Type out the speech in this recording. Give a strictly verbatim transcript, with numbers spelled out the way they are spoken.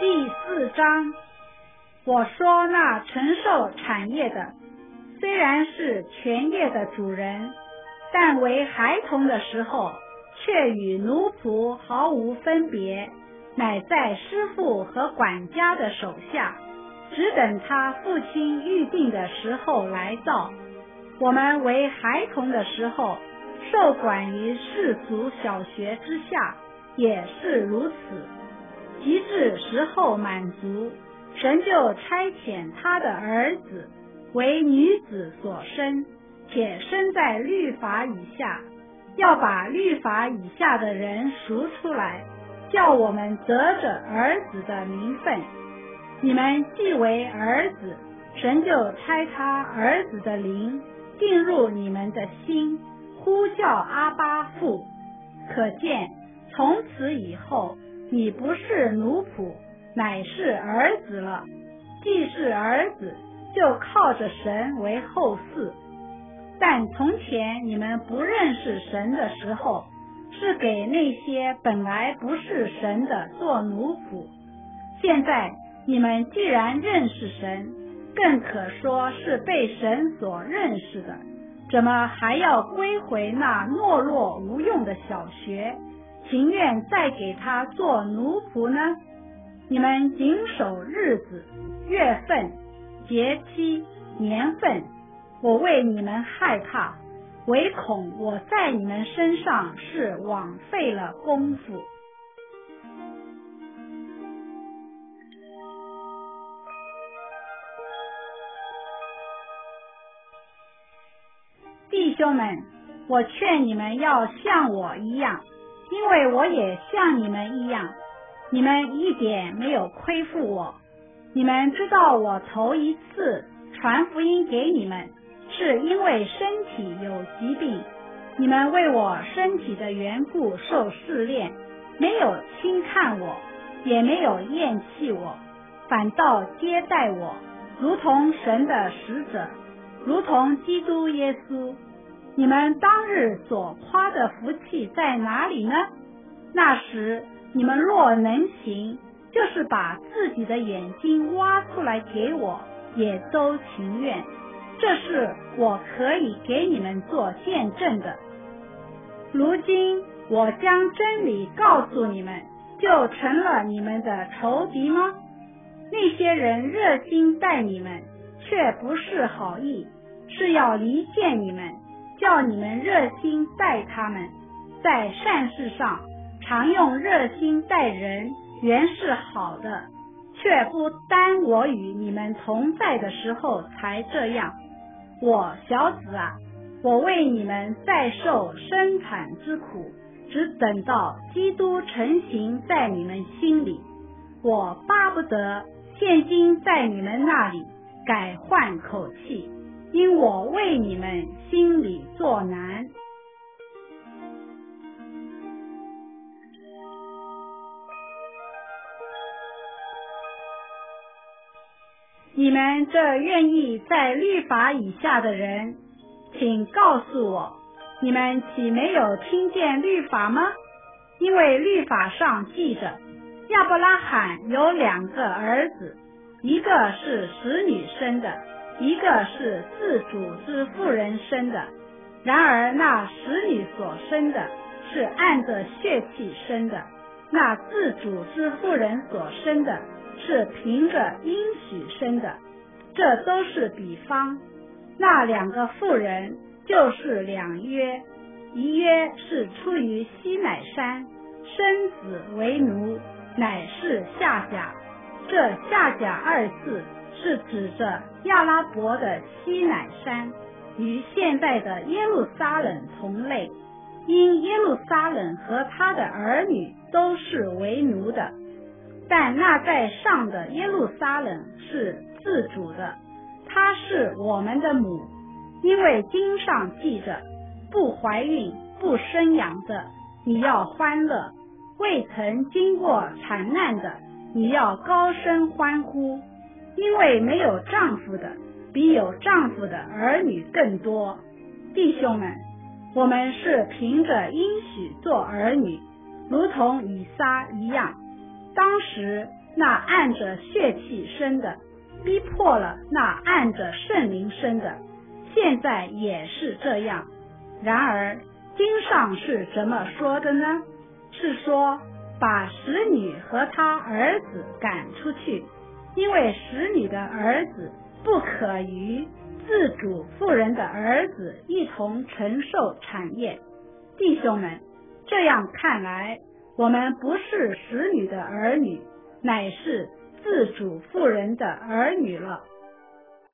第四章，我说那承受产业的，虽然是全业的主人，但为孩童的时候，却与奴仆毫无分别，乃在师傅和管家的手下，只等他父亲预定的时候来到。我们为孩童的时候，受管于世俗小学之下，也是如此。及至时候满足，神就差遣他的儿子为女子所生，且生在律法以下，要把律法以下的人赎出来，叫我们得着儿子的名分。你们既为儿子，神就差他儿子的灵进入你们的心，呼叫阿爸父。可见从此以后，你不是奴仆，乃是儿子了。既是儿子，就靠着神为后嗣。但从前你们不认识神的时候，是给那些本来不是神的做奴仆。现在你们既然认识神，更可说是被神所认识的，怎么还要归回那懦弱无用的小学，情愿再给他做奴仆呢？你们谨守日子、月份、节期、年份，我为你们害怕，唯恐我在你们身上是枉费了功夫。弟兄们，我劝你们要像我一样，因为我也像你们一样。你们一点没有亏负我。你们知道我头一次传福音给你们，是因为身体有疾病，你们为我身体的缘故受试炼，没有轻看我，也没有厌弃我，反倒接待我，如同神的使者，如同基督耶稣。你们当日所夸的福气在哪里呢？那时你们若能行，就是把自己的眼睛挖出来给我，也都情愿。这是我可以给你们做见证的。如今我将真理告诉你们，就成了你们的仇敌吗？那些人热心待你们，却不是好意，是要离间你们，叫你们热心待他们。在善事上常用热心待人，原是好的，却不单我与你们同在的时候才这样。我小子啊，我为你们再受生产之苦，只等到基督成形在你们心里。我巴不得现今在你们那里改换口气，因我为你们心里作难。你们这愿意在律法以下的人，请告诉我，你们岂没有听见律法吗？因为律法上记着，亚伯拉罕有两个儿子，一个是使女生的，一个是自主之妇人生的。然而那使女所生的是按着血气生的，那自主之妇人所生的是凭着应许生的。这都是比方。那两个妇人就是两约，一约是出于西乃山，生子为奴，乃是夏甲。这夏甲二字是指着亚拉伯的西乃山，与现在的耶路撒冷同类，因耶路撒冷和他的儿女都是为奴的。但那在上的耶路撒冷是自主的，她是我们的母，因为经上记着，不怀孕不生养的，你要欢乐；未曾经过产难的，你要高声欢呼。因为没有丈夫的，比有丈夫的儿女更多。弟兄们，我们是凭着应许做儿女，如同以撒一样。当时那按着血气生的，逼迫了那按着圣灵生的，现在也是这样。然而经上是怎么说的呢？是说把使女和他儿子赶出去，因为使女的儿子不可与自主妇人的儿子一同承受产业。弟兄们，这样看来，我们不是使女的儿女，乃是自主妇人的儿女了。